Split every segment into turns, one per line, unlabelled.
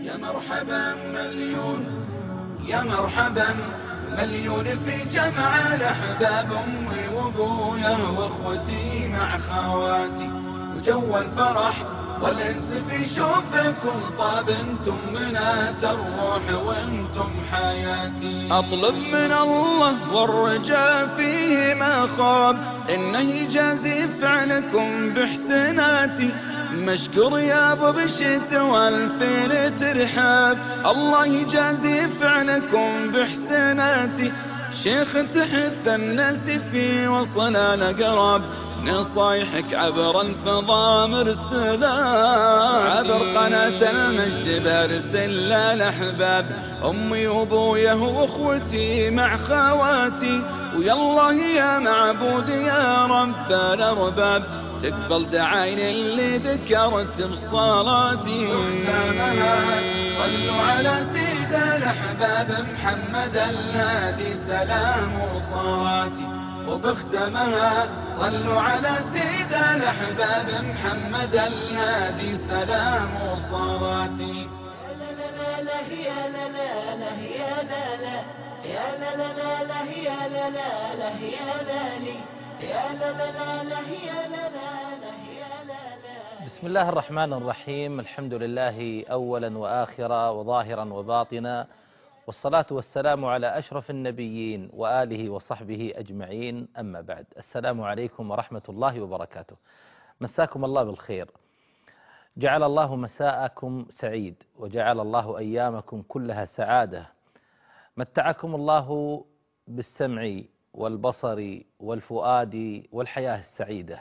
يا مرحبا مليون، يا مرحبا مليون في جمع الأحباب، أمي وأبويا وأخوتي مع خواتي، وجو الفرح والأنس في شوفكم طاب، انتم منات الروح وانتم حياتي. أطلب من الله والرجاء فيه ما خاب، إنه يجازي فعلكم بإحساناتي، مشكور يا ابو بشت والفين ترحاب، الله يجازي فعلكم بإحساناتي، شيخ تحث الناس في وصلنا لقراب، نصايحك عبر الفضاء مرسلة، عبر قناة المجد برسل للأحباب، أمي وأبويا وأخوتي مع خواتي، ويالله يا معبود يا رب الأرباب، تقبل دعاين اللي ذكرت بصلاتي. وختامها صلوا على سيد الأحباب محمد الهادي سلام وصلاتي، وبختمها صلوا على سيد الأحباب محمد الهادي سلام وصلاتي.
يا لا لا لا يا لا لا لا يا لا لا يا لا لا لا يا لا لا لا يا لا لي يا لا لا لا يا لا لا يا لا لا.
بسم الله الرحمن الرحيم، الحمد لله أولا وآخرا وظاهرا وباطنا، والصلاة والسلام على أشرف النبيين وآله وصحبه أجمعين، أما بعد. السلام عليكم ورحمة الله وبركاته. مساكم الله بالخير، جعل الله مساءكم سعيد، وجعل الله أيامكم كلها سعادة، متعكم الله بالسمع والبصر والفؤاد والحياة السعيدة.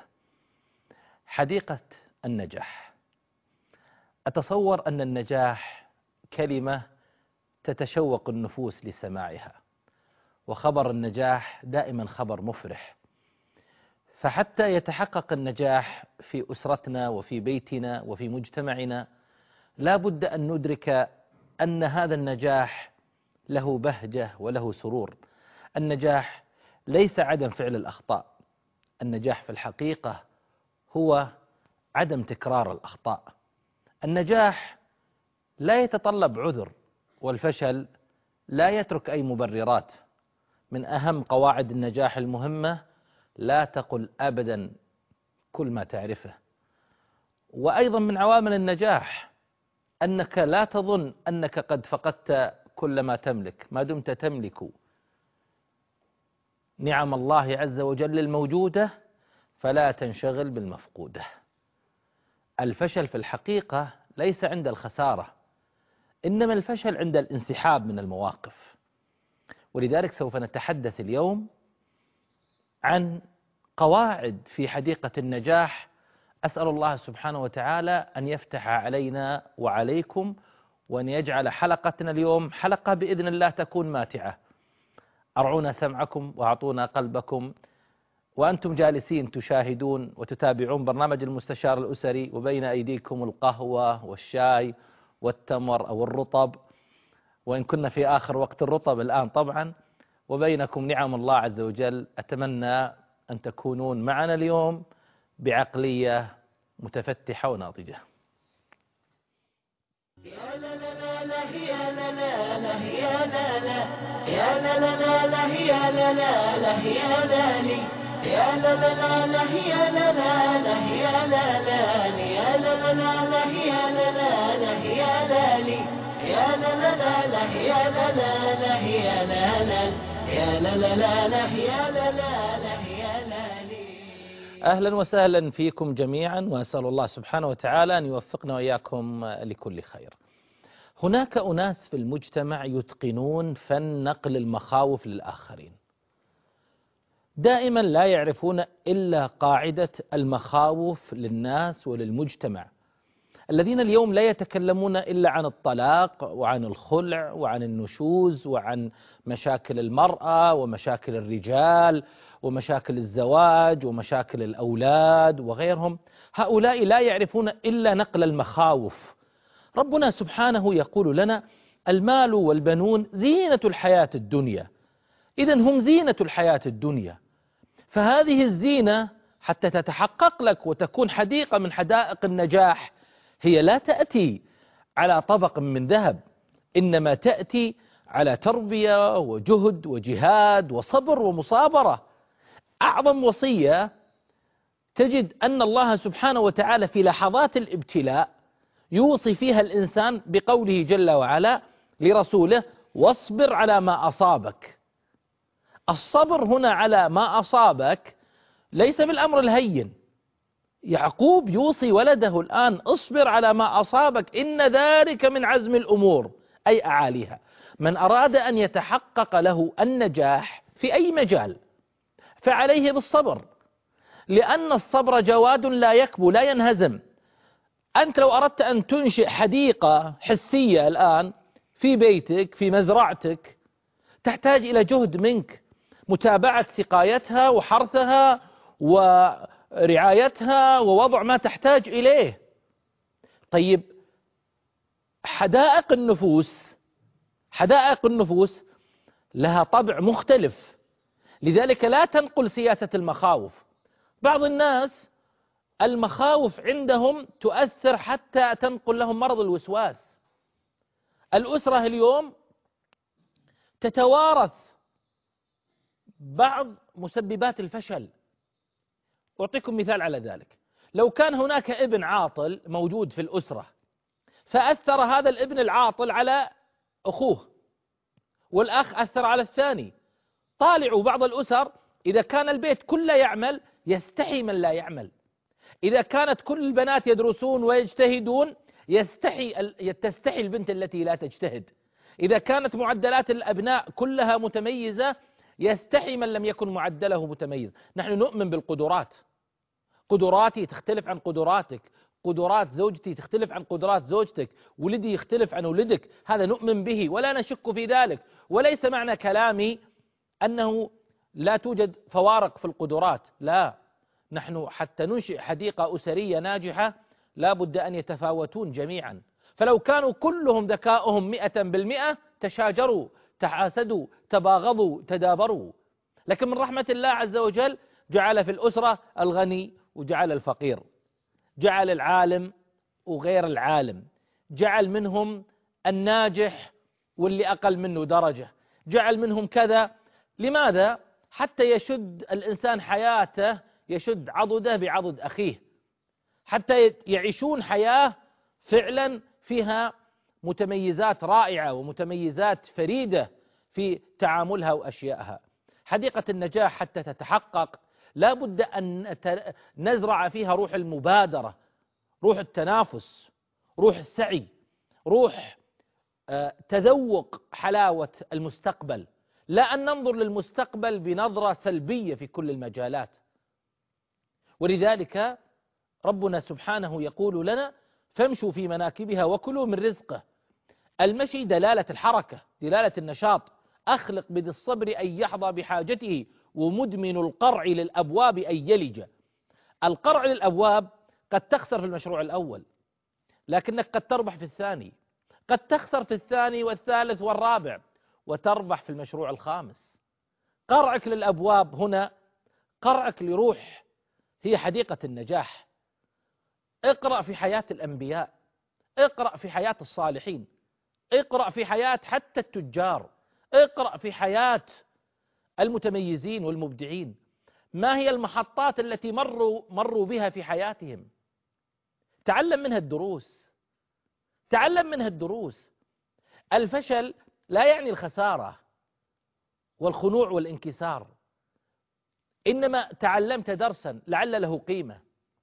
حديقة النجاح. أتصور أن النجاح كلمة تتشوق النفوس لسماعها، وخبر النجاح دائما خبر مفرح، فحتى يتحقق النجاح في أسرتنا وفي بيتنا وفي مجتمعنا لا بد أن ندرك أن هذا النجاح له بهجة وله سرور. النجاح ليس عدم فعل الأخطاء، النجاح في الحقيقة هو عدم تكرار الأخطاء. النجاح لا يتطلب عذر، والفشل لا يترك أي مبررات. من أهم قواعد النجاح المهمة: لا تقل أبدا كل ما تعرفه. وأيضا من عوامل النجاح أنك لا تظن أنك قد فقدت كل ما تملك، ما دمت تملك نعم الله عز وجل الموجودة فلا تنشغل بالمفقودة. الفشل في الحقيقة ليس عند الخسارة، إنما الفشل عند الانسحاب من المواقف. ولذلك سوف نتحدث اليوم عن قواعد في حديقة النجاح. أسأل الله سبحانه وتعالى أن يفتح علينا وعليكم، وأن يجعل حلقتنا اليوم حلقة بإذن الله تكون ماتعة. أرعونا سمعكم وأعطونا قلبكم وأنتم جالسين تشاهدون وتتابعون برنامج المستشار الأسري، وبين أيديكم القهوة والشاي والتمر أو الرطب، وإن كنا في آخر وقت الرطب الآن طبعا، وبينكم نعم الله عز وجل. أتمنى أن تكونون معنا اليوم بعقلية متفتحة وناضجة.
يا لا لا لا يا لا لا لا يا لا لا يا لا لا لا يا لا لا لا يا لا لي يا لا لا لا يا لا لا لا يا لا لا يا لا لا لا يا لا لا لا يا لا لي يا لا لا لا يا لا لا لا يا لا لا يا لا لا لا يا لا لا لا يا لا لي.
أهلا وسهلا فيكم جميعا، وأسأل الله سبحانه وتعالى أن يوفقنا وإياكم لكل خير. هناك أناس في المجتمع يتقنون فن نقل المخاوف للآخرين، دائما لا يعرفون إلا قاعدة المخاوف للناس وللمجتمع، الذين اليوم لا يتكلمون إلا عن الطلاق وعن الخلع وعن النشوز وعن مشاكل المرأة ومشاكل الرجال ومشاكل الزواج ومشاكل الأولاد وغيرهم. هؤلاء لا يعرفون إلا نقل المخاوف. ربنا سبحانه يقول لنا: المال والبنون زينة الحياة الدنيا. إذن هم زينة الحياة الدنيا، فهذه الزينة حتى تتحقق لك وتكون حديقة من حدائق النجاح هي لا تأتي على طبق من ذهب، إنما تأتي على تربية وجهد وجهاد وصبر ومصابرة. أعظم وصية تجد أن الله سبحانه وتعالى في لحظات الابتلاء يوصي فيها الإنسان بقوله جل وعلا لرسوله: واصبر على ما أصابك. الصبر هنا على ما أصابك ليس بالأمر الهين. يعقوب يوصي ولده الآن: اصبر على ما أصابك إن ذلك من عزم الأمور، أي أعاليها. من أراد أن يتحقق له النجاح في أي مجال فعليه بالصبر، لأن الصبر جواد لا يكبو لا ينهزم. أنت لو أردت أن تنشئ حديقة حسية الآن في بيتك في مزرعتك تحتاج إلى جهد منك، متابعة سقايتها وحرثها ورعايتها ووضع ما تحتاج إليه. طيب حدائق النفوس لها طبع مختلف، لذلك لا تنقل سياسة المخاوف. بعض الناس المخاوف عندهم تؤثر حتى تنقل لهم مرض الوسواس. الأسرة اليوم تتوارث بعض مسببات الفشل. أعطيكم مثال على ذلك: لو كان هناك ابن عاطل موجود في الأسرة فأثر هذا الابن العاطل على أخوه، والأخ أثر على الثاني. طالعوا بعض الأسر إذا كان البيت كله يعمل يستحي من لا يعمل، إذا كانت كل البنات يدرسون ويجتهدون تستحي البنت التي لا تجتهد، إذا كانت معدلات الأبناء كلها متميزة يستحي من لم يكن معدله متميز. نحن نؤمن بالقدرات، قدراتي تختلف عن قدراتك، قدرات زوجتي تختلف عن قدرات زوجتك، ولدي يختلف عن ولدك، هذا نؤمن به ولا نشك في ذلك. وليس معنى كلامي أنه لا توجد فوارق في القدرات، لا، نحن حتى ننشئ حديقة أسرية ناجحة لا بد أن يتفاوتون جميعا. فلو كانوا كلهم ذكاؤهم 100% تشاجروا تحاسدوا تباغضوا تدابروا. لكن من رحمة الله عز وجل جعل في الأسرة الغني وجعل الفقير، جعل العالم وغير العالم، جعل منهم الناجح واللي أقل منه درجة، جعل منهم كذا. لماذا؟ حتى يشد الإنسان حياته، يشد عضده بعضد أخيه، حتى يعيشون حياة فعلا فيها متميزات رائعة ومتميزات فريدة في تعاملها وأشيائها. حديقة النجاح حتى تتحقق لا بد أن نزرع فيها روح المبادرة، روح التنافس، روح السعي، روح تذوق حلاوة المستقبل، لا أن ننظر للمستقبل بنظرة سلبية في كل المجالات. ولذلك ربنا سبحانه يقول لنا: فامشوا في مناكبها وكلوا من رزقه. المشي دلالة الحركة، دلالة النشاط. أخلق بذي الصبر أن يحظى بحاجته، ومدمن القرع للأبواب أن يلج. القرع للأبواب قد تخسر في المشروع الأول، لكنك قد تربح في الثاني، قد تخسر في الثاني والثالث والرابع وتربح في المشروع الخامس. قرعك للأبواب هنا قرعك لروح هي حديقة النجاح. اقرأ في حياة الأنبياء، اقرأ في حياة الصالحين، اقرأ في حياة حتى التجار، اقرأ في حياة المتميزين والمبدعين. ما هي المحطات التي مروا بها في حياتهم؟ تعلم منها الدروس، تعلم منها الدروس. الفشل لا يعني الخسارة والخنوع والانكسار، إنما تعلمت درسا لعل له قيمة.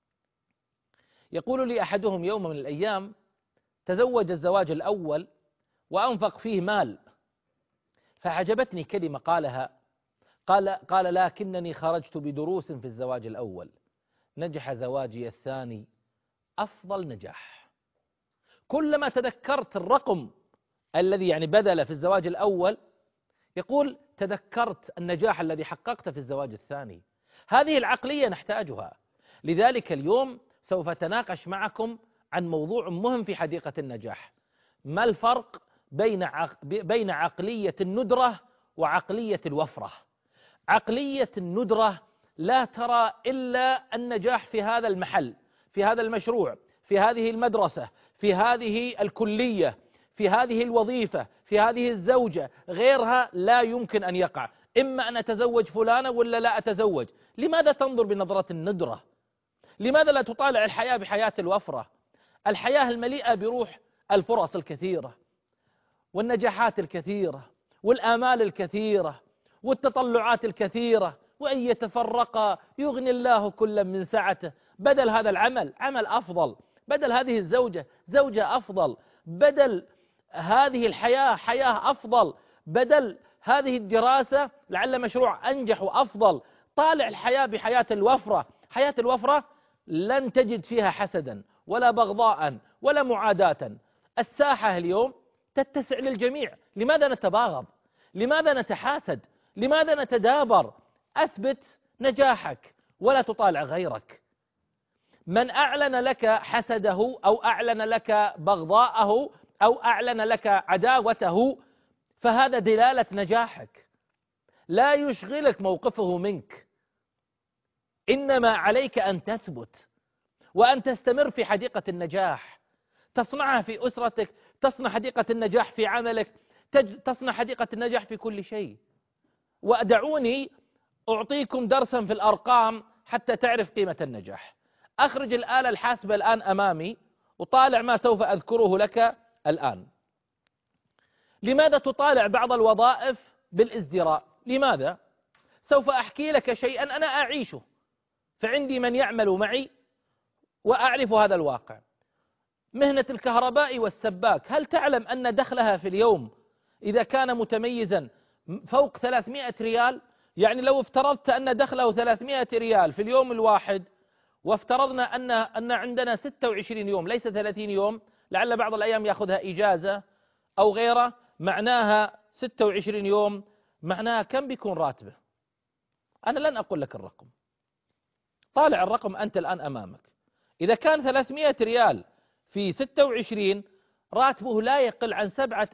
يقول لي أحدهم يوم من الأيام: تزوج الزواج الأول وأنفق فيه مال، فعجبتني كلمة قالها، قال: لكنني خرجت بدروس في الزواج الأول، نجح زواجي الثاني أفضل نجاح. كلما تذكرت الرقم الذي يعني بذل في الزواج الأول يقول تذكرت النجاح الذي حققته في الزواج الثاني. هذه العقلية نحتاجها. لذلك اليوم سوف أتناقش معكم عن موضوع مهم في حديقة النجاح: ما الفرق بين عقلية الندرة وعقلية الوفرة. عقلية الندرة لا ترى إلا النجاح في هذا المحل، في هذا المشروع، في هذه المدرسة، في هذه الكلية، في هذه الوظيفة، في هذه الزوجة، غيرها لا يمكن أن يقع. إما أن أتزوج فلانة ولا لا أتزوج. لماذا تنظر بنظرة الندرة؟ لماذا لا تطالع الحياة بحياة الوفرة؟ الحياة المليئة بروح الفرص الكثيرة والنجاحات الكثيرة والآمال الكثيرة والتطلعات الكثيرة، وأن يتفرقا يغني الله كلا من سعته. بدل هذا العمل عمل أفضل، بدل هذه الزوجة زوجة أفضل، بدل هذه الحياة حياة أفضل، بدل هذه الدراسة لعل مشروع أنجح وأفضل. طالع الحياة بحياة الوفرة. حياة الوفرة لن تجد فيها حسدا ولا بغضاء ولا معاداة. الساحة اليوم تتسع للجميع. لماذا نتباغض؟ لماذا نتحاسد؟ لماذا نتدابر؟ أثبت نجاحك ولا تطالع غيرك. من أعلن لك حسده أو أعلن لك بغضاءه أو أعلن لك عداوته فهذا دلالة نجاحك. لا يشغلك موقفه منك، إنما عليك أن تثبت وأن تستمر في حديقة النجاح. تصنعها في أسرتك، تصنع حديقة النجاح في عملك، تصنع حديقة النجاح في كل شيء. ودعوني أعطيكم درسا في الأرقام حتى تعرف قيمة النجاح. أخرج الآلة الحاسبة الآن أمامي وطالع ما سوف أذكره لك الآن. لماذا تطالع بعض الوظائف بالازدراء؟ لماذا؟ سوف أحكي لك شيئا أنا أعيشه، فعندي من يعمل معي وأعرف هذا الواقع. مهنة الكهرباء والسباك، هل تعلم أن دخلها في اليوم إذا كان متميزا فوق 300 ريال؟ يعني لو افترضت أن دخله 300 ريال في اليوم الواحد، وافترضنا أن عندنا 26 يوم ليس 30 يوم، لعل بعض الأيام يأخذها إجازة أو غيره، معناها 26 يوم، معناها كم بيكون راتبه؟ أنا لن أقول لك الرقم، طالع الرقم أنت الآن أمامك. إذا كان 300 ريال في 26 راتبه لا يقل عن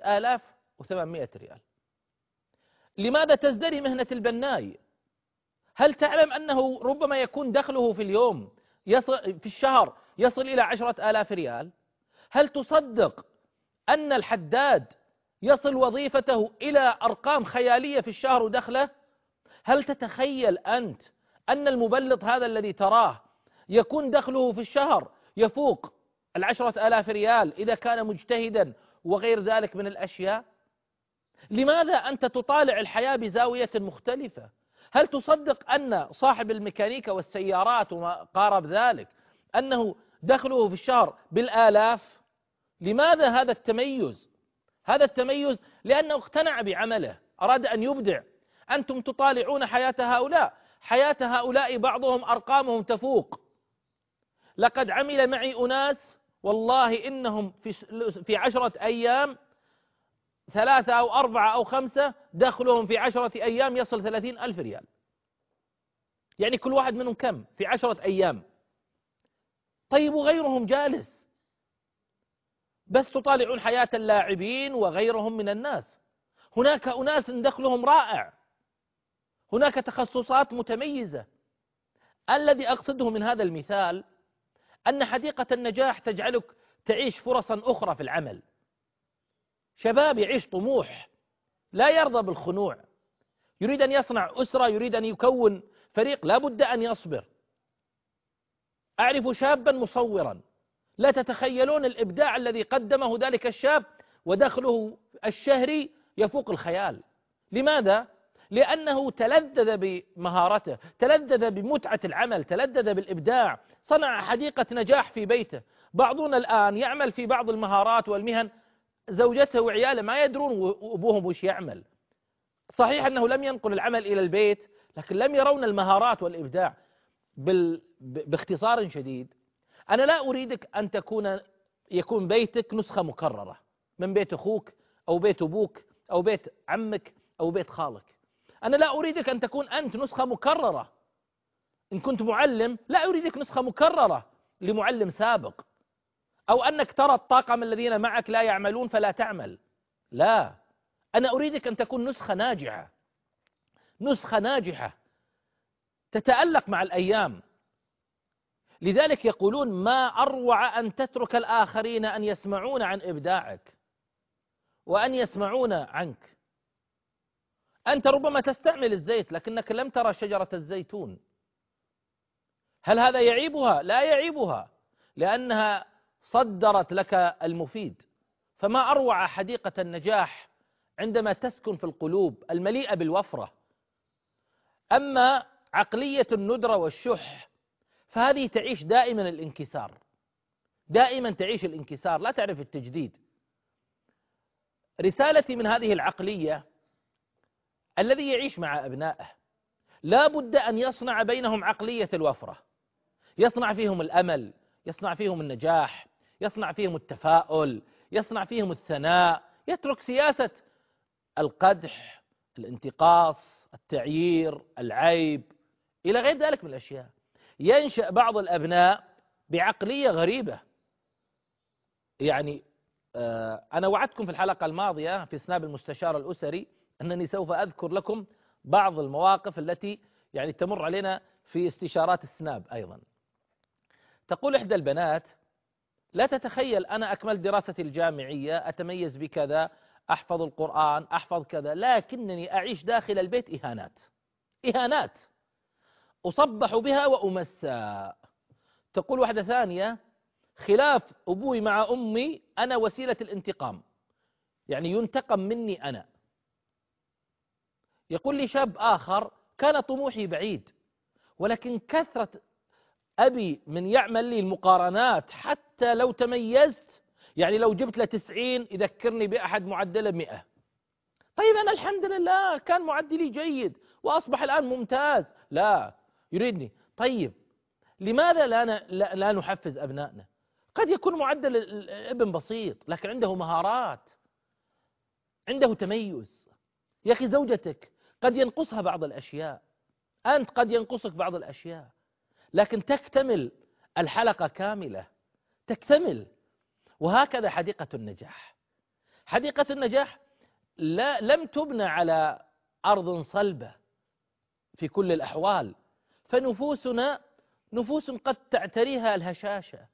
7800 ريال. لماذا تزدري مهنة البناي؟ هل تعلم أنه ربما يكون دخله في اليوم في الشهر يصل إلى 10,000 ريال؟ هل تصدق أن الحداد يصل وظيفته إلى أرقام خيالية في الشهر ودخله؟ هل تتخيل أنت أن المبلط هذا الذي تراه يكون دخله في الشهر يفوق 10,000 ريال إذا كان مجتهدا وغير ذلك من الأشياء؟ لماذا أنت تطالع الحياة بزاوية مختلفة؟ هل تصدق أن صاحب الميكانيكا والسيارات وما قارب ذلك أنه دخله في الشهر بالآلاف؟ لماذا هذا التميز؟ هذا التميز لأنه اقتنع بعمله، أراد أن يبدع. أنتم تطالعون حياة هؤلاء، حياة هؤلاء بعضهم أرقامهم تفوق. لقد عمل معي أناس والله إنهم في 10 أيام 3 أو 4 أو 5 دخلهم في 10 أيام يصل 30,000 ريال. يعني كل واحد منهم كم في 10 أيام؟ طيب وغيرهم جالس، بس تطالعون حياة اللاعبين وغيرهم من الناس. هناك أناس دخلهم رائع، هناك تخصصات متميزة. الذي أقصده من هذا المثال أن حديقة النجاح تجعلك تعيش فرصا أخرى في العمل. شباب يعيش طموح، لا يرضى بالخنوع، يريد أن يصنع أسرة، يريد أن يكون فريق، لا بد أن يصبر. أعرف شابا مصورا، لا تتخيلون الإبداع الذي قدمه ذلك الشاب، ودخله الشهري يفوق الخيال. لماذا؟ لأنه تلذذ بمهارته، تلذذ بمتعة العمل، تلذذ بالإبداع، صنع حديقة نجاح في بيته. بعضنا الآن يعمل في بعض المهارات والمهن، زوجته وعياله ما يدرون أبوهم وش يعمل. صحيح أنه لم ينقل العمل إلى البيت، لكن لم يرون المهارات والإبداع. باختصار شديد، أنا لا أريدك أن يكون بيتك نسخة مكررة من بيت أخوك أو بيت أبوك أو بيت عمك أو بيت خالك. أنا لا أريدك أن تكون أنت نسخة مكررة. إن كنت معلم لا أريدك نسخة مكررة لمعلم سابق، أو أنك ترى الطاقم الذين معك لا يعملون فلا تعمل. لا، أنا أريدك أن تكون نسخة ناجحة، نسخة ناجحة تتألق مع الأيام. لذلك يقولون ما أروع أن تترك الآخرين أن يسمعون عن إبداعك وأن يسمعون عنك. أنت ربما تستعمل الزيت لكنك لم ترى شجرة الزيتون. هل هذا يعيبها؟ لا يعيبها، لأنها صدرت لك المفيد. فما أروع حديقة النجاح عندما تسكن في القلوب المليئة بالوفرة. أما عقلية الندرة والشح فهذه تعيش دائما الانكسار، دائما تعيش الانكسار، لا تعرف التجديد. رسالتي من هذه العقلية: الذي يعيش مع أبنائه لا بد أن يصنع بينهم عقلية الوفرة، يصنع فيهم الأمل، يصنع فيهم النجاح، يصنع فيهم التفاؤل، يصنع فيهم الثناء، يترك سياسة القدح، الانتقاص، التعيير، العيب، إلى غير ذلك من الأشياء. ينشأ بعض الأبناء بعقلية غريبة. يعني أنا وعدتكم في الحلقة الماضية في سناب المستشار الأسري أنني سوف أذكر لكم بعض المواقف التي يعني تمر علينا في استشارات السناب أيضا. تقول إحدى البنات: لا تتخيل أنا أكملت دراستي الجامعية، أتميز بكذا، أحفظ القرآن، أحفظ كذا، لكنني أعيش داخل البيت إهانات، إهانات أصبح بها وأمسى. تقول واحدة ثانية: خلاف أبوي مع أمي أنا وسيلة الانتقام، يعني ينتقم مني أنا. يقول لي شاب آخر: كان طموحي بعيد، ولكن كثرة أبي من يعمل لي المقارنات، حتى لو تميزت، يعني لو جبت له 90 يذكرني بأحد معدله 100. طيب أنا الحمد لله كان معدلي جيد وأصبح الآن ممتاز، لا يريدني. طيب لماذا لا نحفز أبنائنا؟ قد يكون معدل الابن بسيط لكن عنده مهارات، عنده تميز. يا أخي زوجتك قد ينقصها بعض الأشياء، أنت قد ينقصك بعض الأشياء، لكن تكتمل الحلقة كاملة، تكتمل. وهكذا حديقة النجاح. حديقة النجاح لم تبنى على أرض صلبة في كل الأحوال، فنفوسنا نفوس قد تعتريها الهشاشة،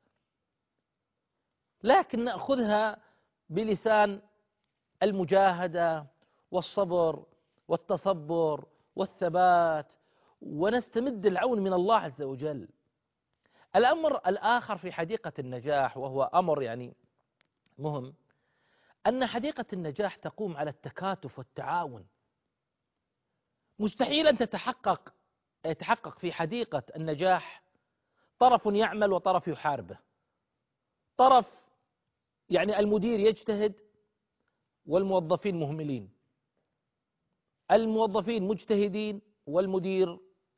لكن نأخذها بلسان المجاهدة والصبر والتصبر والثبات، ونستمد العون من الله عز وجل. الأمر الآخر في حديقة النجاح، وهو أمر يعني مهم، أن حديقة النجاح تقوم على التكاتف والتعاون. مستحيل أن يتحقق في حديقة النجاح طرف يعمل وطرف يحاربه، طرف يعني المدير يجتهد والموظفين مهملين، الموظفين مجتهدين والمدير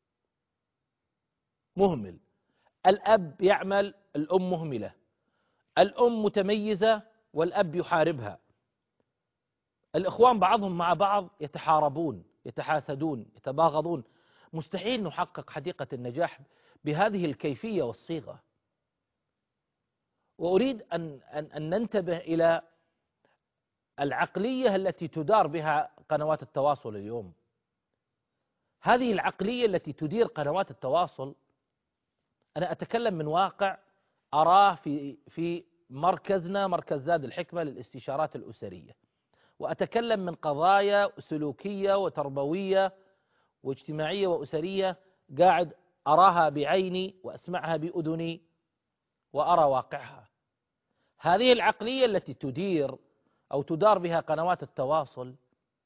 مهمل، الأب يعمل الأم مهملة، الأم متميزة والأب يحاربها، الإخوان بعضهم مع بعض يتحاربون، يتحاسدون، يتباغضون. مستحيل نحقق حديقة النجاح بهذه الكيفية والصيغة. وأريد أن ننتبه إلى العقلية التي تدار بها قنوات التواصل اليوم. هذه العقلية التي تدير قنوات التواصل، أنا أتكلم من واقع أراه في مركزنا، مركز زاد الحكمة للاستشارات الأسرية، وأتكلم من قضايا سلوكية وتربوية واجتماعية وأسرية قاعد أراها بعيني وأسمعها بأذني وأرى واقعها. هذه العقلية التي تدير أو تدار بها قنوات التواصل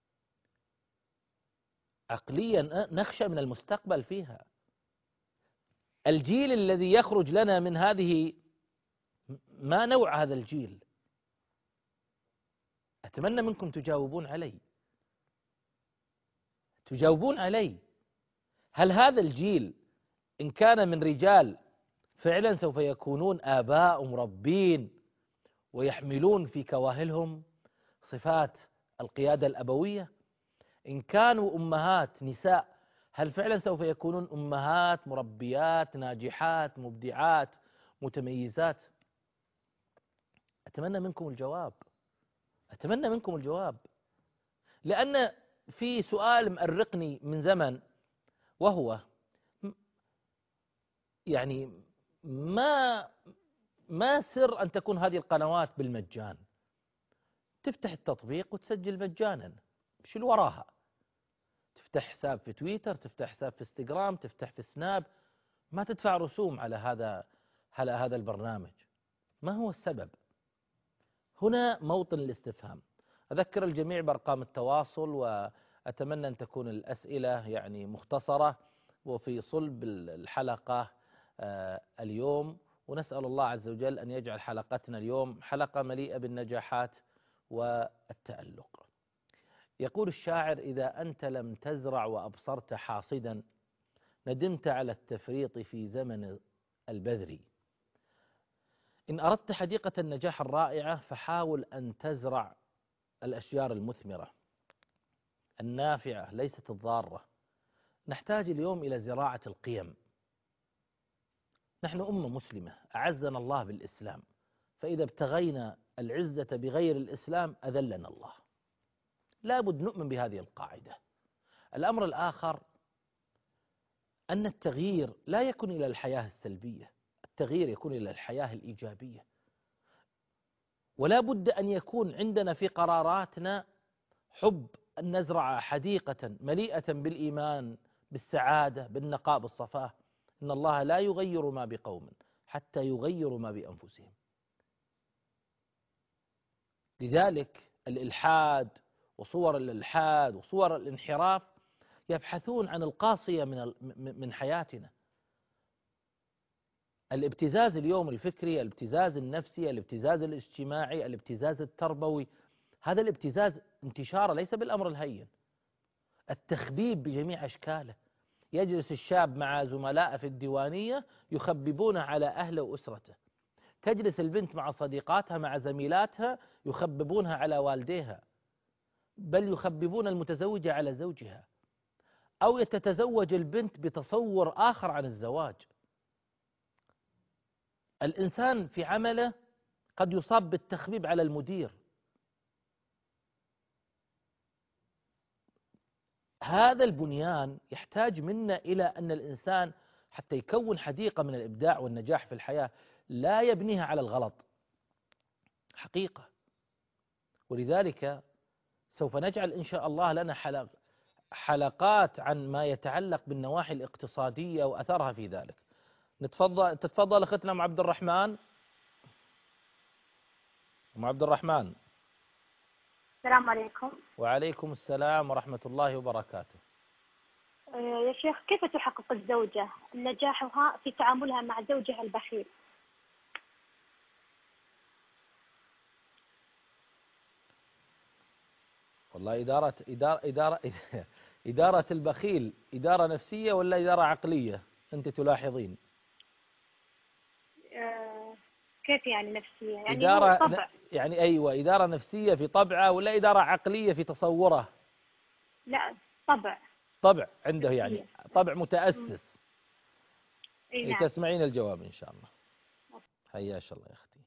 عقلية نخشى من المستقبل فيها. الجيل الذي يخرج لنا من هذه، ما نوع هذا الجيل؟ أتمنى منكم تجاوبون علي. هل هذا الجيل إن كان من رجال فعلا سوف يكونون آباء مربين ويحملون في كواهلهم صفات القيادة الأبوية؟ إن كانوا أمهات نساء هل فعلا سوف يكونون أمهات مربيات ناجحات مبدعات متميزات؟ أتمنى منكم الجواب، لأن في سؤال مأرقني من زمن، وهو يعني ما سر أن تكون هذه القنوات بالمجان؟ تفتح التطبيق وتسجل مجانا، مش اللي وراها؟ تفتح حساب في تويتر، تفتح حساب في انستغرام، تفتح في سناب، ما تدفع رسوم على هذا البرنامج. ما هو السبب؟ هنا موطن الاستفهام. أذكر الجميع بأرقام التواصل، وأتمنى أن تكون الأسئلة يعني مختصرة وفي صلب الحلقة اليوم، ونسأل الله عز وجل أن يجعل حلقتنا اليوم حلقة مليئة بالنجاحات والتألق. يقول الشاعر: إذا أنت لم تزرع وأبصرت حاصدا، ندمت على التفريط في زمن البذر. إن أردت حديقة النجاح الرائعة فحاول أن تزرع الأشجار المثمرة النافعة ليست الضارة. نحتاج اليوم إلى زراعة القيم. نحن أمة مسلمة أعزنا الله بالإسلام، فإذا ابتغينا العزة بغير الإسلام أذلنا الله. لا بد نؤمن بهذه القاعدة. الأمر الآخر أن التغيير لا يكون إلى الحياة السلبية، التغيير يكون إلى الحياة الإيجابية. ولا بد أن يكون عندنا في قراراتنا حب أن نزرع حديقة مليئة بالإيمان، بالسعادة، بالنقاء، بالصفاء. إن الله لا يغير ما بقوم حتى يغيروا ما بأنفسهم. لذلك الإلحاد وصور الإلحاد وصور الانحراف يبحثون عن القاصية من حياتنا. الابتزاز اليوم الفكري، الابتزاز النفسي، الابتزاز الاجتماعي، الابتزاز التربوي، هذا الابتزاز انتشاره ليس بالأمر الهين. التخبيب بجميع أشكاله. يجلس الشاب مع زملاء في الديوانية يخببونه على أهله وأسرته. تجلس البنت مع صديقاتها مع زميلاتها يخببونها على والديها، بل يخببون المتزوجة على زوجها، أو تتزوج البنت بتصور آخر عن الزواج. الإنسان في عمله قد يصاب بالتخبيب على المدير. هذا البنيان يحتاج منا إلى أن الإنسان حتى يكون حديقة من الإبداع والنجاح في الحياة لا يبنيها على الغلط حقيقة. ولذلك سوف نجعل إن شاء الله لنا حلقات عن ما يتعلق بالنواحي الاقتصادية وأثرها في ذلك. تتفضل أختنا أم عبد الرحمن. أم عبد الرحمن.
السلام عليكم.
وعليكم السلام ورحمة الله وبركاته.
يا شيخ، كيف تحقق الزوجة نجاحها في تعاملها مع زوجها البخيل؟
والله إدارة البخيل إدارة نفسية ولا إدارة عقلية؟ أنت تلاحظين.
كيف يعني نفسية؟ يعني
إدارة
طبع.
يعني أيوة، إدارة نفسية في طبعه ولا إدارة عقلية في تصوره؟
لا، طبع.
طبع عنده، يعني طبع متأسس.
نعم.
تسمعين الجواب إن شاء الله. حياش الله يا أختي.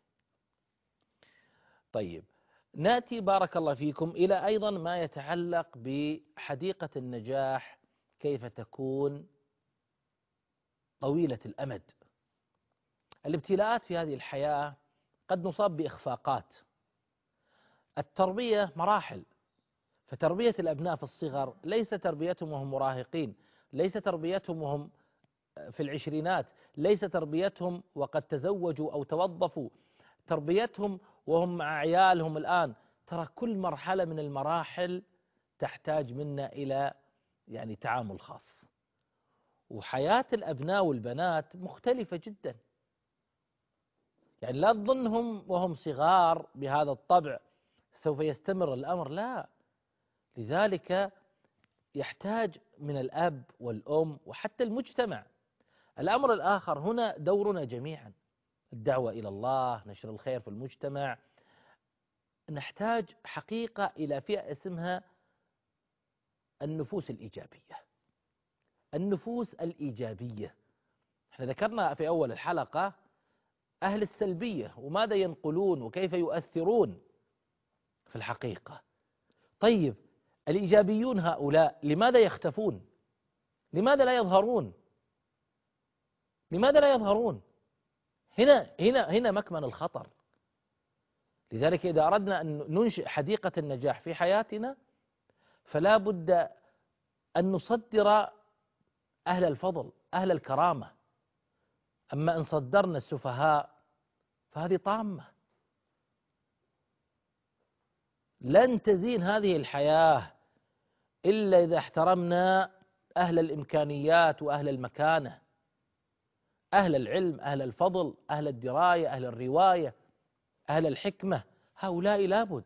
طيب، نأتي بارك الله فيكم إلى أيضا ما يتعلق بحديقة النجاح، كيف تكون طويلة الأمد. الابتلاءات في هذه الحياة قد نصاب بإخفاقات. التربية مراحل، فتربية الأبناء في الصغر ليس تربيتهم وهم مراهقين، ليس تربيتهم وهم في العشرينات، ليس تربيتهم وقد تزوجوا أو توظفوا، تربيتهم وهم مع عيالهم الآن. ترى كل مرحلة من المراحل تحتاج منا إلى يعني تعامل خاص. وحياة الأبناء والبنات مختلفة جدا. يعني لا تظنهم وهم صغار بهذا الطبع سوف يستمر الأمر، لا. لذلك يحتاج من الأب والأم وحتى المجتمع. الأمر الآخر هنا دورنا جميعا، الدعوة إلى الله، نشر الخير في المجتمع. نحتاج حقيقة إلى فئة اسمها النفوس الإيجابية. النفوس الإيجابية، احنا ذكرنا في أول الحلقة أهل السلبية وماذا ينقلون وكيف يؤثرون في الحقيقة. طيب، الإيجابيون هؤلاء لماذا يختفون؟ لماذا لا يظهرون؟ لماذا لا يظهرون؟ هنا مكمن الخطر. لذلك إذا أردنا أن ننشئ حديقة النجاح في حياتنا فلا بد أن نصدر أهل الفضل، أهل الكرامة. أما إن صدرنا السفهاء فهذه طامة، لن تزين هذه الحياة إلا إذا احترمنا أهل الإمكانيات وأهل المكانة، أهل العلم، أهل الفضل، أهل الدراية، أهل الرواية، أهل الحكمة، هؤلاء لابد.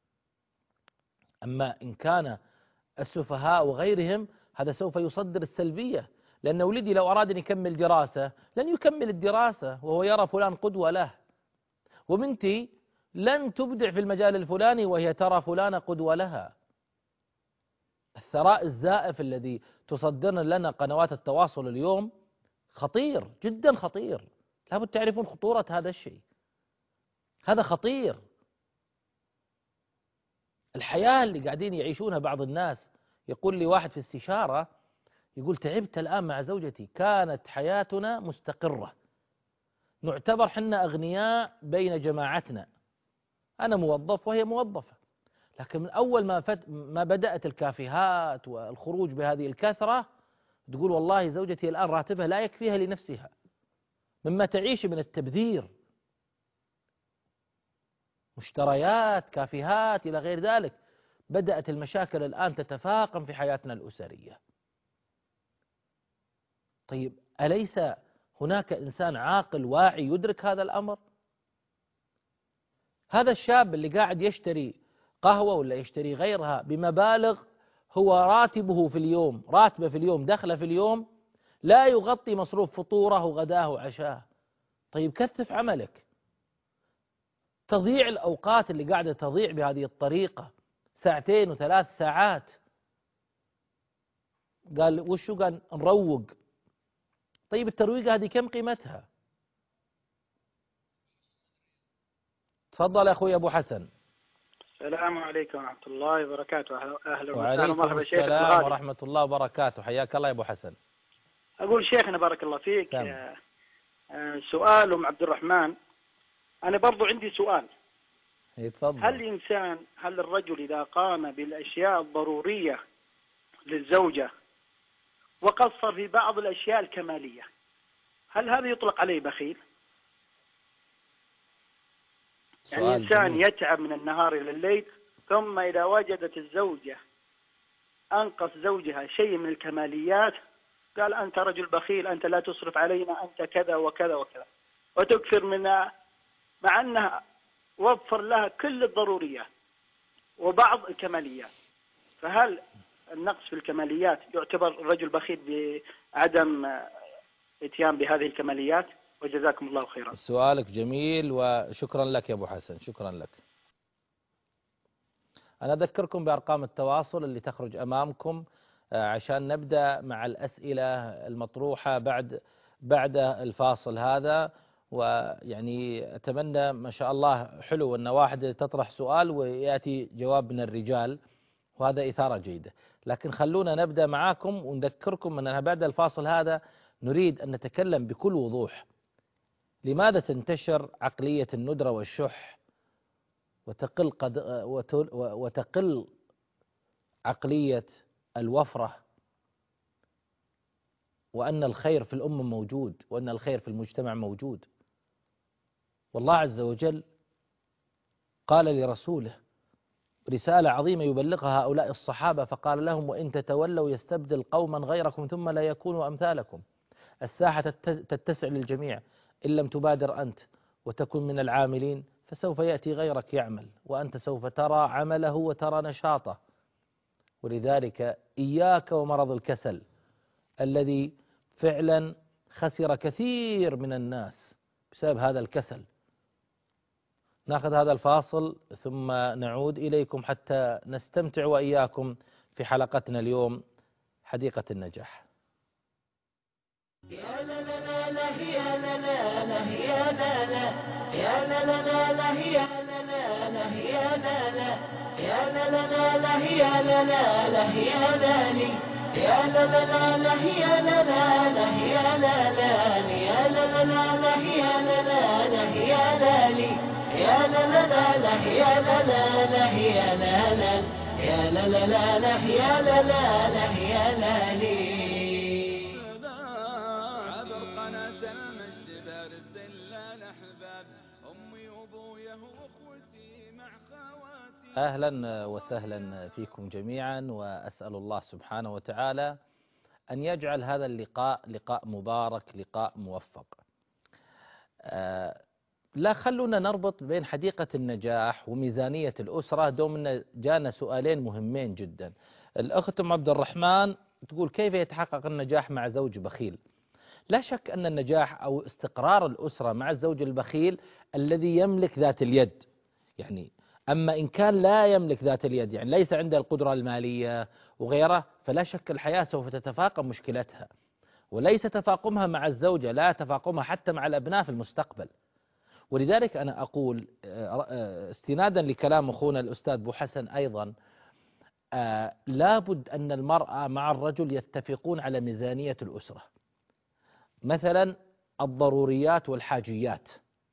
أما إن كان السفهاء وغيرهم هذا سوف يصدر السلبية، لأن ولدي لو أراد أن يكمل دراسة لن يكمل الدراسة وهو يرى فلان قدوة له، وبنتي لن تبدع في المجال الفلاني وهي ترى فلان قدوة لها. الثراء الزائف الذي تصدرنا لنا قنوات التواصل اليوم خطير جدا، خطير، لابد تعرفون خطورة هذا الشيء، هذا خطير. الحياة اللي قاعدين يعيشونها بعض الناس، يقول لي واحد في استشارة يقول تعبت الآن مع زوجتي، كانت حياتنا مستقرة، نعتبر حنا أغنياء بين جماعتنا، أنا موظف وهي موظفة، لكن من أول ما بدأت الكافيهات والخروج بهذه الكثرة تقول والله زوجتي الآن راتبها لا يكفيها لنفسها مما تعيش من التبذير، مشتريات، كافيهات إلى غير ذلك. بدأت المشاكل الآن تتفاقم في حياتنا الأسرية. طيب أليس هناك إنسان عاقل واعي يدرك هذا الأمر؟ هذا الشاب اللي قاعد يشتري قهوة ولا يشتري غيرها بمبالغ، هو راتبه في اليوم، راتبه في اليوم، دخله في اليوم لا يغطي مصروف فطوره وغداه وعشاه. طيب كثف عملك. تضيع الأوقات اللي قاعدة تضيع بهذه الطريقة، 2 و3 ساعات. قال وشو؟ قال نروق. طيب الترويقة هذه كم قيمتها؟ تفضل يا أخوي أبو حسن.
السلام عليكم ورحمة الله وبركاته. أهلا وسهلا
وعليكم
شيخ
السلام ورحمة الله وبركاته، حياك الله يا أبو حسن.
أقول شيخنا بارك الله فيك، سؤال أم عبد الرحمن. أنا برضو عندي سؤال.
يتفضل.
هل الرجل إذا قام بالأشياء الضرورية للزوجة وقصر في بعض الأشياء الكمالية، هل هذا يطلق عليه بخيل؟ يعني الإنسان يتعب من النهار إلى الليل، ثم إذا وجدت الزوجة أنقص زوجها شيء من الكماليات قال أنت رجل بخيل، أنت لا تصرف علينا، أنت كذا وكذا وكذا، وتكثر منها، مع أنها وفر لها كل الضروريات وبعض الكماليات. فهل النقص في الكماليات يعتبر الرجل بخيل بعدم اتيان بهذه الكماليات؟ وجزاكم الله خيرا.
سؤالك جميل وشكرا لك يا أبو حسن، شكرا لك. أنا أذكركم بأرقام التواصل اللي تخرج أمامكم عشان نبدأ مع الأسئلة المطروحة بعد الفاصل هذا. ويعني أتمنى ما شاء الله حلو أن واحد تطرح سؤال ويأتي جواب من الرجال، وهذا إثارة جيدة. لكن خلونا نبدأ معاكم ونذكركم أننا بعد الفاصل هذا نريد أن نتكلم بكل وضوح. لماذا تنتشر عقلية الندرة والشح وتقل عقلية الوفرة، وأن الخير في الأمة موجود، وأن الخير في المجتمع موجود؟ والله عز وجل قال لرسوله رسالة عظيمة يبلغها هؤلاء الصحابة، فقال لهم وإن تتولوا يستبدل قوما غيركم ثم لا يكونوا أمثالكم. الساحة تتسع للجميع، إن لم تبادر أنت وتكن من العاملين فسوف يأتي غيرك يعمل، وأنت سوف ترى عمله وترى نشاطه. ولذلك إياك ومرض الكسل الذي فعلا خسر كثير من الناس بسبب هذا الكسل. ناخذ هذا الفاصل ثم نعود إليكم حتى نستمتع وإياكم في حلقتنا اليوم حديقة النجاح.
يا لا لا لا لا يا لا لا لا يا لا لا يا لا لا لا لا يا لا لا لا يا لا لا يا لا لا لا لا يا لا لا لا يا لا لي يا لا لا لا لا يا لا لا لا يا لا لا يا لا لا لا لا يا لا لا لا يا لا لي يا لا لا لا لا يا لا لا لا يا لا لا يا لا لا لا لا يا لا لا لا يا لا لي.
عبر قناة المجد برسل الأحباب أمي وأبويا وأخوتي مع خواتي.
أهلا وسهلا فيكم جميعا، وأسأل الله سبحانه وتعالى أن يجعل هذا اللقاء لقاء مبارك، لقاء موفق. لا خلونا نربط بين حديقة النجاح وميزانية الأسرة، دوم جانا سؤالين مهمين جدا. الأخت أم عبد الرحمن تقول: كيف يتحقق النجاح مع زوج بخيل؟ لا شك أن النجاح أو استقرار الأسرة مع الزوج البخيل الذي يملك ذات اليد، يعني أما إن كان لا يملك ذات اليد، يعني ليس عنده القدرة المالية وغيره، فلا شك الحياة سوف تتفاقم مشكلتها، وليس تفاقمها مع الزوجة، لا تفاقمها حتى مع الأبناء في المستقبل. ولذلك أنا أقول استنادا لكلام أخونا الأستاذ بو حسن أيضا، لابد أن المرأة مع الرجل يتفقون على ميزانية الأسرة، مثلا الضروريات والحاجيات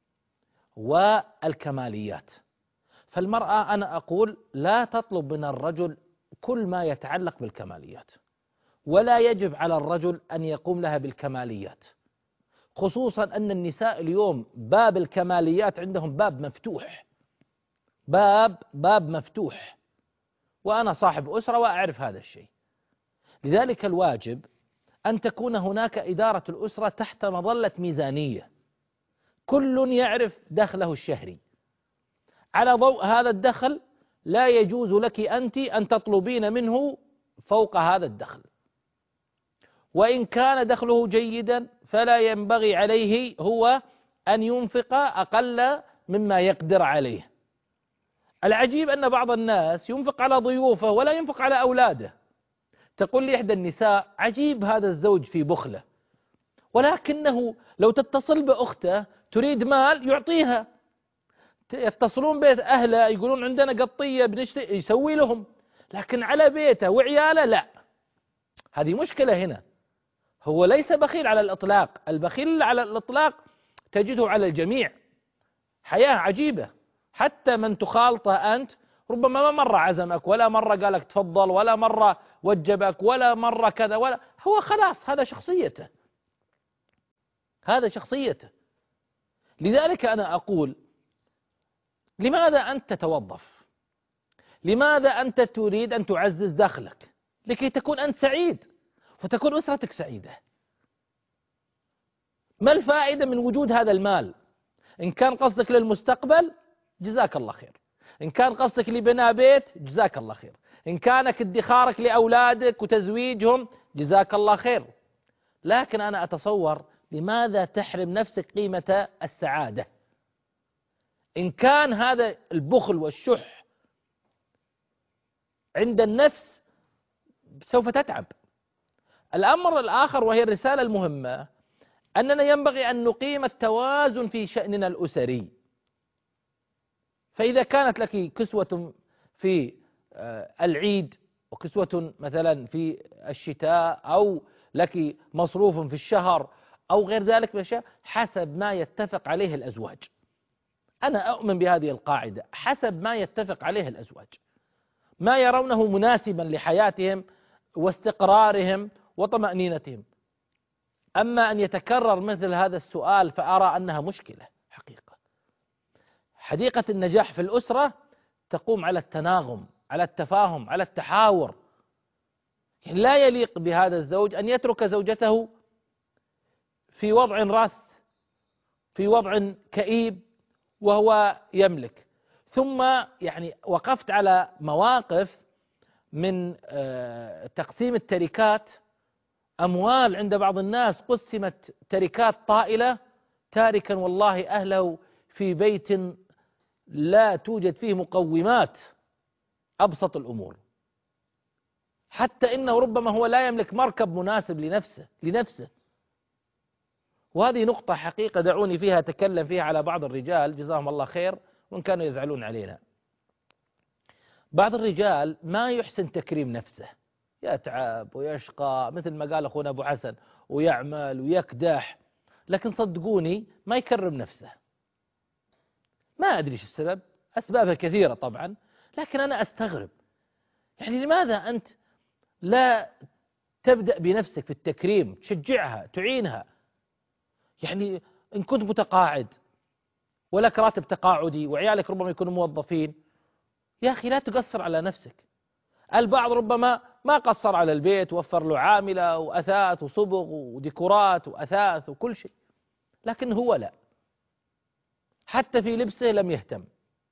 والكماليات. فالمرأة أنا أقول لا تطلب من الرجل كل ما يتعلق بالكماليات، ولا يجب على الرجل أن يقوم لها بالكماليات، خصوصا أن النساء اليوم باب الكماليات عندهم باب مفتوح، باب مفتوح، وأنا صاحب أسرة وأعرف هذا الشيء. لذلك الواجب أن تكون هناك إدارة الأسرة تحت مظلة ميزانية، كل يعرف دخله الشهري، على ضوء هذا الدخل لا يجوز لك أنت أن تطلبين منه فوق هذا الدخل، وإن كان دخله جيدا فلا ينبغي عليه هو أن ينفق أقل مما يقدر عليه. العجيب أن بعض الناس ينفق على ضيوفه ولا ينفق على أولاده. تقول لي إحدى النساء: عجيب هذا الزوج في بخلة، ولكنه لو تتصل بأخته تريد مال يعطيها، يتصلون بيت أهله يقولون عندنا قطية بنشتري يسوي لهم، لكن على بيته وعياله لا. هذه مشكلة هنا. هو ليس بخيل على الإطلاق، البخيل على الإطلاق تجده على الجميع. حياة عجيبة، حتى من تخالطه أنت ربما ما مرة عزمك، ولا مرة قالك تفضل، ولا مرة وجبك، ولا مرة كذا، ولا هو خلاص هذا شخصيته، هذا شخصيته. لذلك أنا أقول: لماذا أنت تتوظف؟ لماذا أنت تريد أن تعزز دخلك؟ لكي تكون أنت سعيد وتكون أسرتك سعيدة. ما الفائدة من وجود هذا المال؟ إن كان قصدك للمستقبل جزاك الله خير، إن كان قصدك لبناء بيت جزاك الله خير، إن كانك ادخارك لأولادك وتزويجهم جزاك الله خير. لكن أنا أتصور لماذا تحرم نفسك قيمة السعادة؟ إن كان هذا البخل والشح عند النفس سوف تتعب. الأمر الآخر وهي الرسالة المهمة، أننا ينبغي أن نقيم التوازن في شأننا الأسري. فإذا كانت لك كسوة في العيد، وكسوة مثلا في الشتاء، أو لك مصروف في الشهر، أو غير ذلك من الأشياء، حسب ما يتفق عليه الأزواج. أنا أؤمن بهذه القاعدة، حسب ما يتفق عليه الأزواج، ما يرونه مناسبا لحياتهم واستقرارهم وطمأنينتهم. أما أن يتكرر مثل هذا السؤال فأرى أنها مشكلة حقيقة. حديقة النجاح في الأسرة تقوم على التناغم، على التفاهم، على التحاور. يعني لا يليق بهذا الزوج أن يترك زوجته في وضع راس، في وضع كئيب وهو يملك. ثم يعني وقفت على مواقف من تقسيم التركات، أموال عند بعض الناس قسمت تركات طائلة، تاركا والله أهله في بيت لا توجد فيه مقومات أبسط الأمور، حتى إنه ربما هو لا يملك مركب مناسب لنفسه. وهذه نقطة حقيقة دعوني فيها أتكلم فيها على بعض الرجال جزاهم الله خير، وإن كانوا يزعلون علينا. بعض الرجال ما يحسن تكريم نفسه، يتعب ويشقى مثل ما قال أخونا أبو حسن، ويعمل ويكدح، لكن صدقوني ما يكرم نفسه. ما أدري إيش السبب، أسبابها كثيرة طبعا، لكن أنا أستغرب يعني لماذا أنت لا تبدأ بنفسك في التكريم، تشجعها تعينها. يعني إن كنت متقاعد ولك راتب تقاعدي وعيالك ربما يكونوا موظفين، يا أخي لا تقصر على نفسك. البعض ربما ما قصر على البيت، وفر له عاملة وأثاث وصبغ وديكورات وأثاث وكل شيء، لكن هو لا، حتى في لبسه لم يهتم،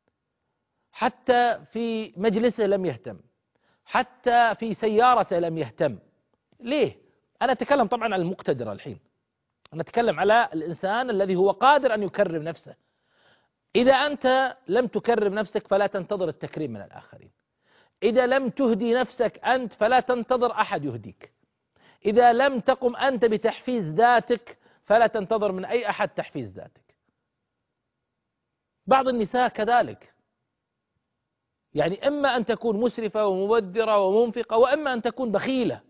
حتى في مجلسه لم يهتم، حتى في سيارته لم يهتم. ليه؟ أنا أتكلم طبعا عن المقتدر الحين، أنا أتكلم على الإنسان الذي هو قادر أن يكرم نفسه. إذا أنت لم تكرم نفسك فلا تنتظر التكريم من الآخرين. إذا لم تهدي نفسك أنت فلا تنتظر أحد يهديك. إذا لم تقم أنت بتحفيز ذاتك فلا تنتظر من أي أحد تحفيز ذاتك. بعض النساء كذلك، يعني إما أن تكون مسرفة ومبذرة ومنفقة، وإما أن تكون بخيلة،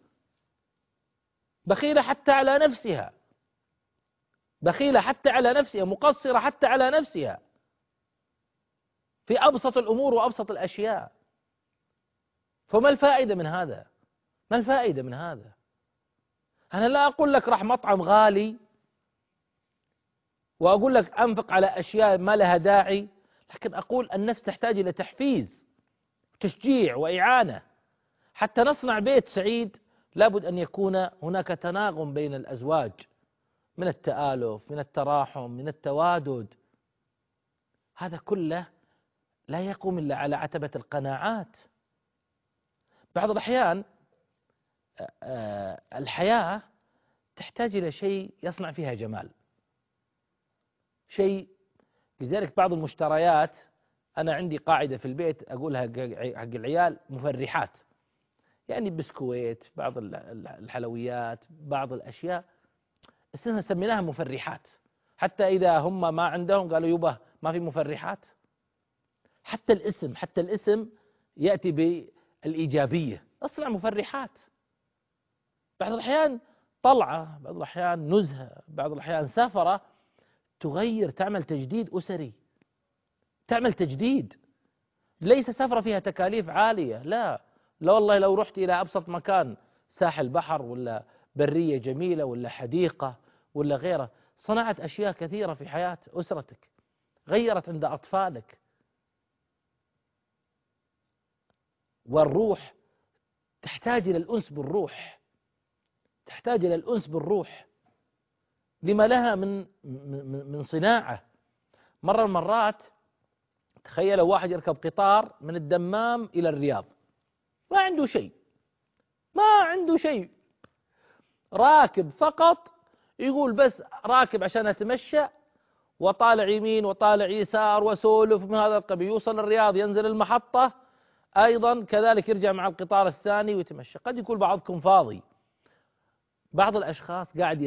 بخيلة حتى على نفسها، بخيلة حتى على نفسها، مقصرة حتى على نفسها في أبسط الأمور وأبسط الأشياء. فما الفائدة من هذا؟ ما الفائدة من هذا؟ أنا لا أقول لك راح مطعم غالي وأقول لك أنفق على أشياء ما لها داعي، لكن أقول النفس تحتاج إلى تحفيز، تشجيع وإعانة. حتى نصنع بيت سعيد لابد أن يكون هناك تناغم بين الأزواج، من التآلف، من التراحم، من التوادد. هذا كله لا يقوم إلا على عتبة القناعات. بعض الأحيان الحياة تحتاج إلى شيء يصنع فيها جمال، شيء. لذلك بعض المشتريات، أنا عندي قاعدة في البيت أقولها حق العيال: مفرحات، يعني بسكويت، بعض الحلويات، بعض الأشياء اسمها سميناها مفرحات، حتى إذا هم ما عندهم قالوا يبا ما في مفرحات. حتى الاسم يأتي بالإيجابية، أصنع مفرحات. بعض الأحيان طلعة، بعض الأحيان نزهة، بعض الأحيان سفرة تغير، تعمل تجديد أسري، تعمل تجديد. ليس سفرة فيها تكاليف عالية، لا والله، لو رحت إلى أبسط مكان، ساحل بحر ولا برية جميلة ولا حديقة ولا غيره، صنعت أشياء كثيرة في حياة أسرتك، غيرت عند أطفالك. والروح تحتاج إلى الأنس بالروح، تحتاج إلى الأنس بالروح، لما لها من صناعة. مرة من المرات تخيلوا واحد يركب قطار من الدمام إلى الرياض، ما عنده شيء، ما عنده شيء، راكب فقط، يقول بس راكب عشان أتمشى وطالع يمين وطالع يسار وسولف من هذا القبيل. يوصل الرياض، ينزل المحطة، أيضا كذلك يرجع مع القطار الثاني ويتمشى. قد يكون بعضكم فاضي، بعض الأشخاص قاعد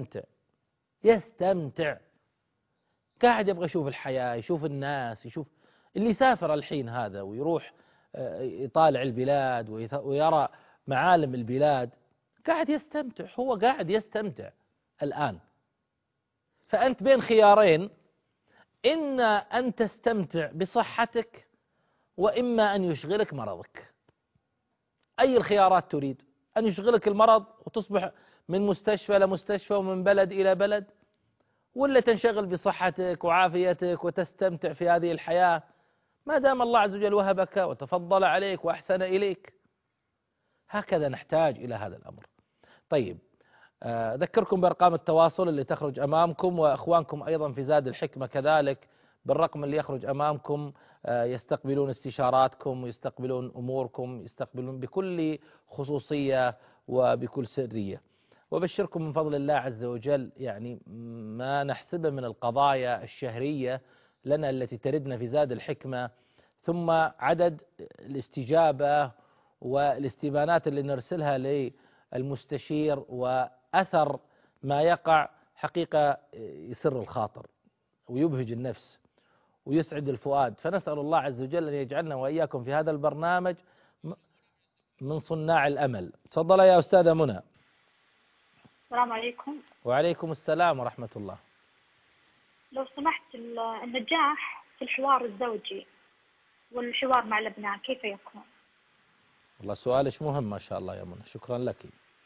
يستمتع، قاعد يبغى يشوف الحياة، يشوف الناس، يشوف اللي سافر الحين هذا ويروح يطالع البلاد ويرى معالم البلاد، قاعد يستمتع، هو قاعد يستمتع الآن. فأنت بين خيارين: إما أن تستمتع بصحتك، وإما أن يشغلك مرضك. أي الخيارات تريد؟ أن يشغلك المرض وتصبح من مستشفى لمستشفى ومن بلد إلى بلد، ولا تنشغل بصحتك وعافيتك وتستمتع في هذه الحياة ما دام الله عز وجل وهبك وتفضل عليك وأحسن إليك؟ هكذا نحتاج إلى هذا الأمر. طيب، أذكركم بأرقام التواصل اللي تخرج أمامكم، وأخوانكم أيضا في زاد الحكمة كذلك بالرقم اللي يخرج أمامكم يستقبلون استشاراتكم ويستقبلون أموركم، يستقبلون بكل خصوصية وبكل سرية. وبشركم من فضل الله عز وجل، يعني ما نحسبه من القضايا الشهرية لنا التي تردنا في زاد الحكمة، ثم عدد الاستجابة والاستبانات اللي نرسلها للمستشير، وأثر ما يقع، حقيقة يسر الخاطر ويبهج النفس ويسعد الفؤاد. فنسأل الله عز وجل أن يجعلنا وإياكم في هذا البرنامج من صناع الأمل. تفضل يا أستاذة منى.
السلام عليكم.
وعليكم السلام ورحمة الله.
لو سمحت، النجاح في الحوار الزوجي والحوار مع الأبناء كيف يكون؟
والله سؤالش مهم ما شاء الله يا منى، شكرا لك.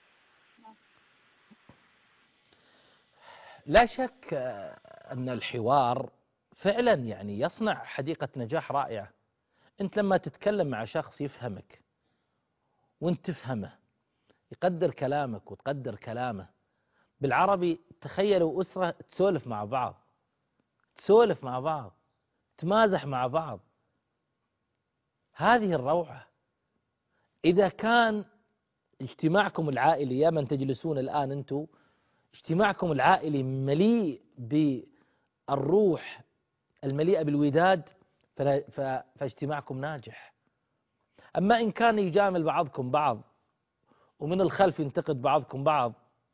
لا شك أن الحوار فعلا يعني يصنع حديقة نجاح رائعة. أنت لما تتكلم مع شخص يفهمك وأنت تفهمه، يقدر كلامك وتقدر كلامه. بالعربي تخيلوا أسرة تسولف مع بعض، تسولف مع بعض، تمازح مع بعض، هذه الروعة. إذا كان اجتماعكم العائلي يا من تجلسون الآن أنتم، اجتماعكم العائلي مليء بالروح المليئة بالوداد، فاجتماعكم ناجح. أما إن كان يجامل بعضكم بعض ومن الخلف ينتقد بعضكم بعض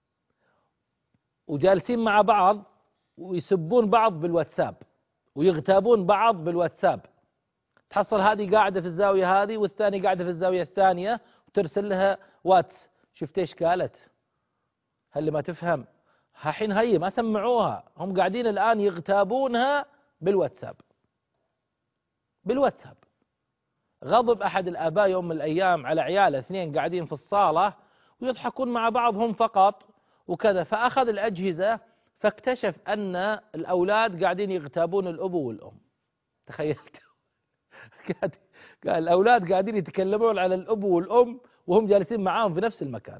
وجالسين مع بعض ويسبون بعض بالواتساب ويغتابون بعض بالواتساب، تحصل هذه قاعدة في الزاوية هذه والثاني قاعدة في الزاوية الثانية وترسل لها واتس، شفت ايش قالت؟ هل ما تفهم؟ حين هي ما سمعوها، هم قاعدين الآن يغتابونها بالواتساب. بالواتساب غضب أحد الآباء يوم من الأيام على عياله، اثنين قاعدين في الصالة ويضحكون مع بعضهم فقط وكذا، فأخذ الأجهزة فاكتشف أن الأولاد قاعدين يغتابون الأب والأم. تخيلت؟ قال الأولاد قاعدين يتكلمون على الأب والأم وهم جالسين معاهم في نفس المكان.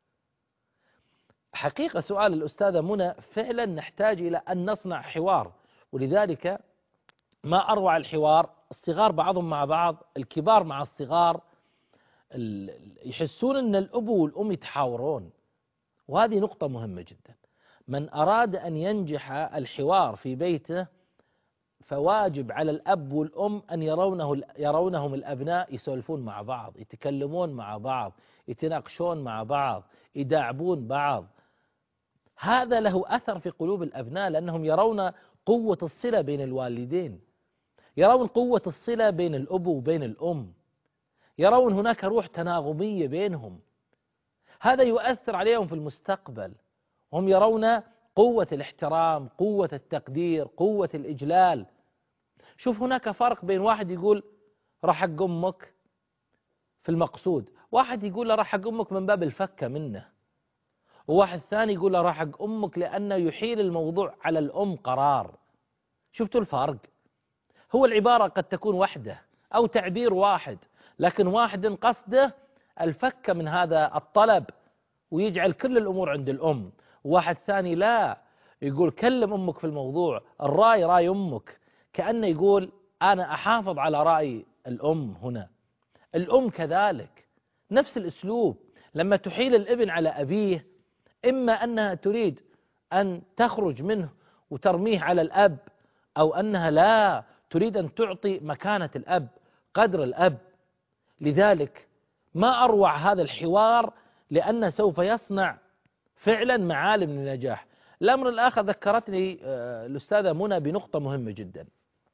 حقيقة سؤال الأستاذة منى، فعلا نحتاج إلى أن نصنع حوار، ولذلك ما أروع الحوار. الصغار بعضهم مع بعض، الكبار مع الصغار، يحسون أن الأب والأم يتحاورون، وهذه نقطة مهمة جدا. من أراد أن ينجح الحوار في بيته فواجب على الأب والأم أن يرونهم الأبناء يسولفون مع بعض، يتكلمون مع بعض، يتناقشون مع بعض، يداعبون بعض. هذا له أثر في قلوب الأبناء، لأنهم يرون قوة الصلة بين الوالدين، يرون قوة الصلة بين الأب وبين الأم، يرون هناك روح تناغمية بينهم. هذا يؤثر عليهم في المستقبل. هم يرون قوة الاحترام، قوة التقدير، قوة الإجلال. شوف هناك فرق بين واحد يقول راح حق أمك في المقصود، واحد يقول له راح حق أمك من باب الفكة منه، وواحد ثاني يقول له راح حق أمك لأنه يحيل الموضوع على الأم قرار. شفتوا الفرق؟ هو العبارة قد تكون واحدة أو تعبير واحد، لكن واحد قصده الفك من هذا الطلب ويجعل كل الأمور عند الأم، وواحد ثاني لا، يقول كلم أمك في الموضوع، الرأي رأي أمك، كأنه يقول أنا أحافظ على رأي الأم. هنا الأم كذلك نفس الأسلوب، لما تحيل الابن على أبيه إما أنها تريد أن تخرج منه وترميه على الأب، أو أنها لا تريد أن تعطي مكانة الأب قدر الأب. لذلك ما أروع هذا الحوار، لأنه سوف يصنع فعلا معالم للنجاح. الأمر الآخر ذكرتني الأستاذة منى بنقطة مهمة جدا.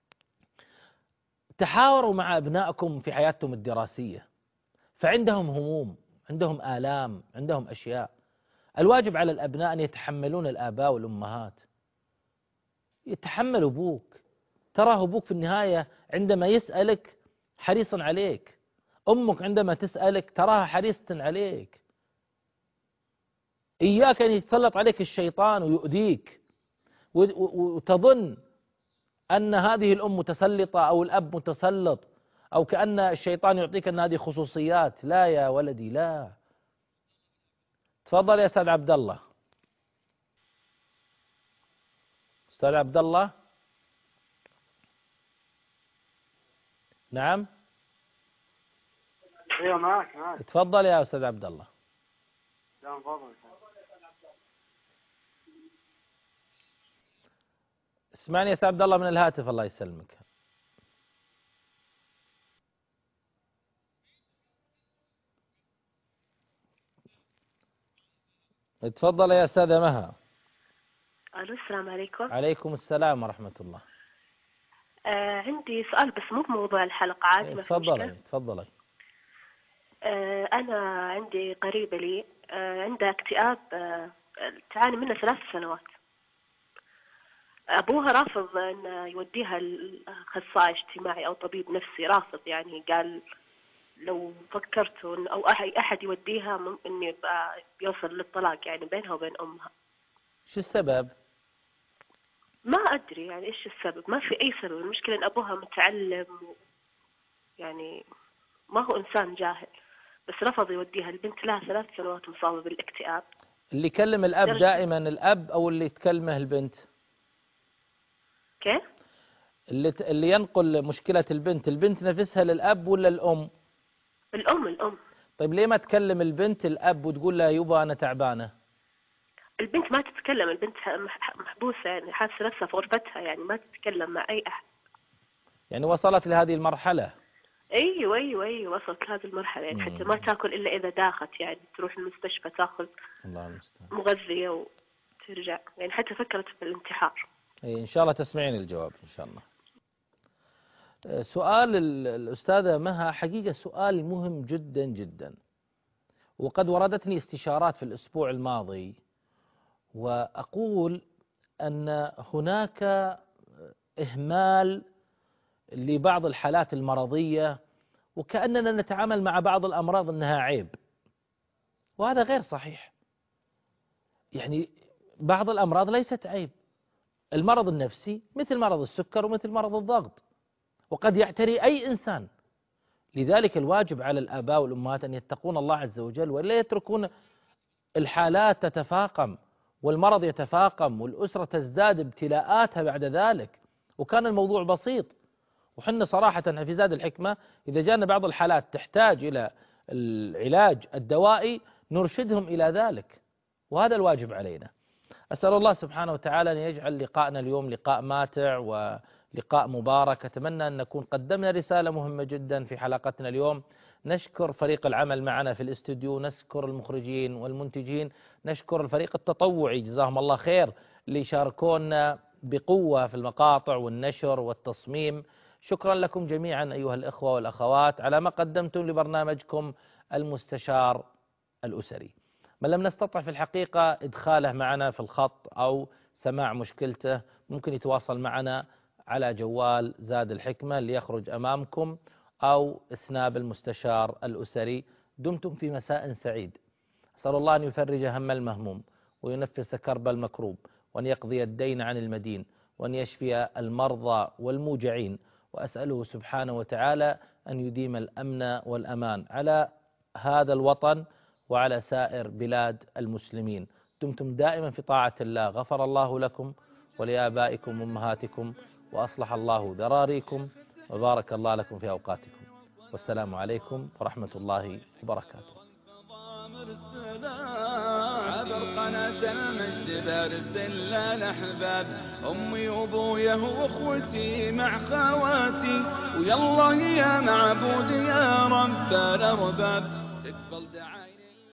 تحاوروا مع أبنائكم في حياتهم الدراسية، فعندهم هموم، عندهم آلام، عندهم أشياء. الواجب على الأبناء أن يتحملون الآباء والأمهات. يتحمل أبوك، تراه أبوك في النهاية عندما يسألك حريصا عليك، أمك عندما تسألك تراها حريصة عليك. إياك أن يتسلط عليك الشيطان ويؤذيك وتظن أن هذه الأم متسلطة أو الأب متسلط، أو كأن الشيطان يعطيك أن هذه خصوصيات. لا يا ولدي، لا. تفضل يا أستاذ عبد الله. أستاذ عبد الله. نعم.
ايوه معك.
تفضل يا أستاذ عبد الله.
لا تفضل.
اسمعني يا أستاذ عبد الله من الهاتف، الله يسلمك. تفضل يا أستاذة مها.
الو، السلام عليكم.
عليكم السلام ورحمة الله.
عندي سؤال بس مو بموضوع الحلقة، عادي ما في مشكلة.
تفضلي.
أنا عندي قريبة لي عندها اكتئاب، تعاني منه 3 سنوات. أبوها رافض أن يوديها لأخصائي اجتماعي أو طبيب نفسي، رافض يعني، قال لو فكرت أو أحد يوديها ممكن يبقى بيوصل للطلاق يعني بينها وبين أمها.
شو السبب؟
ما أدري يعني إيش السبب، ما في أي سبب. المشكلة إن أبوها متعلم يعني ما هو إنسان جاهل، بس رفض يوديها. البنت لها 3 سنوات مصابة بالاكتئاب.
اللي يكلم الأب دائما الأب أو اللي تكلمه البنت؟
كيف؟
اللي ينقل مشكلة البنت نفسها للأب ولا الأم؟
الأم.
طيب ليه ما تكلم البنت الأب وتقول له يبا أنا تعبانة؟
البنت ما تتكلم، البنت محبوسة يعني، حاسة نفسها في غرفتها يعني، ما تتكلم مع أي أحد.
يعني وصلت لهذه المرحلة؟
أيوة وصلت لهذه المرحلة يعني، حتى ما تاكل إلا إذا داخت يعني، تروح المستشفى تاخذ
الله المستعان
مغذية وترجع يعني، حتى فكرت بالانتحار.
إن شاء الله تسمعين الجواب إن شاء الله. سؤال الأستاذة مها حقيقة سؤال مهم جدا جدا، وقد وردتني استشارات في الأسبوع الماضي، وأقول أن هناك إهمال لبعض الحالات المرضية، وكأننا نتعامل مع بعض الأمراض أنها عيب، وهذا غير صحيح. يعني بعض الأمراض ليست عيب. المرض النفسي مثل مرض السكر ومثل مرض الضغط، وقد يعتري أي إنسان. لذلك الواجب على الآباء والأمهات أن يتقون الله عز وجل، ولا يتركون الحالات تتفاقم والمرض يتفاقم والأسرة تزداد ابتلاءاتها بعد ذلك. وكان الموضوع بسيط، وحنا صراحة في زاد الحكمة إذا جاءنا بعض الحالات تحتاج إلى العلاج الدوائي نرشدهم إلى ذلك، وهذا الواجب علينا. أسأل الله سبحانه وتعالى أن يجعل لقاءنا اليوم لقاء ماتع ولقاء مبارك. أتمنى أن نكون قدمنا رسالة مهمة جدا في حلقتنا اليوم. نشكر فريق العمل معنا في الاستوديو، نشكر المخرجين والمنتجين، نشكر الفريق التطوعي جزاهم الله خير اللي شاركونا بقوة في المقاطع والنشر والتصميم. شكرا لكم جميعا أيها الإخوة والأخوات على ما قدمتم لبرنامجكم المستشار الأسري. من لم نستطع في الحقيقة إدخاله معنا في الخط أو سماع مشكلته، ممكن يتواصل معنا على جوال زاد الحكمة اللي يخرج أمامكم أو سناب المستشار الأسري. دمتم في مساء سعيد. أسأل الله أن يفرج هم المهموم وينفس كرب المكروب، وأن يقضي الدين عن المدين، وأن يشفي المرضى والموجعين، وأسأله سبحانه وتعالى أن يديم الأمن والأمان على هذا الوطن وعلى سائر بلاد المسلمين. دمتم دائما في طاعة الله. غفر الله لكم ولآبائكم وأمهاتكم، وأصلح الله ذراريكم، وبارك الله لكم في أوقاتكم. والسلام عليكم ورحمة الله وبركاته.
عبر قناة المجد برسل للأحباب، أمي وأبويا وأخوتي مع خواتي، ويالله يا معبود يا رب الأرباب تقبل دعاء